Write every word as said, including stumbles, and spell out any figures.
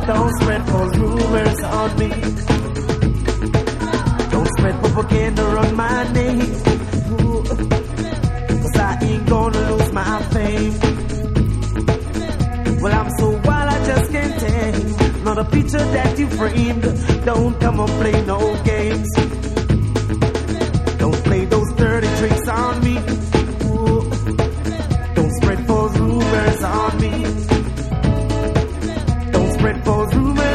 Don't spread false rumors on me. Don't spread propaganda on my name. Ooh, cause I ain't gonna lose my fame. Well, I'm so wild I just can't tame. Not a picture that you framed. Don't come and play no games. Don't play those dirty tricks on me. Ooh, don't spread false rumors on me. Don't spread false rumors.